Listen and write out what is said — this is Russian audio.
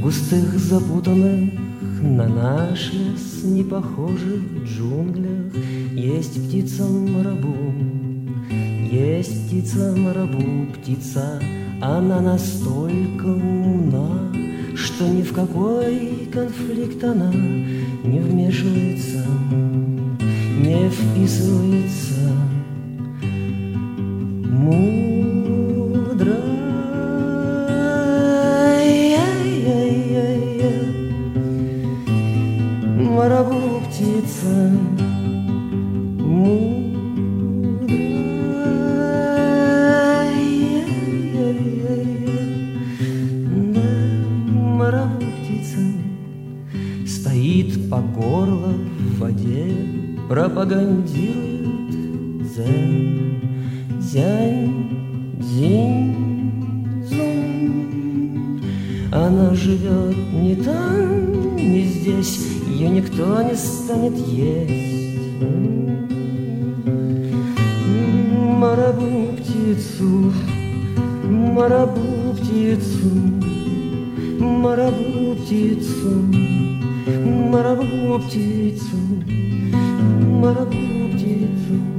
густых, запутанных, на наш лес не похожих джунглях есть птица-марабу, есть птица-марабу, птица, она настолько умна, что ни в какой конфликт она не вмешивается, не вписывается. Мудро, марабу птица, марабу птица стоит по горло в воде, пропагандирует дзен, дзянь, дзинь, зун. Она живет не там, не здесь, ее никто не станет есть. Марабу птицу, марабу птицу, марабу птицу, марабу птицу, марабу птицу.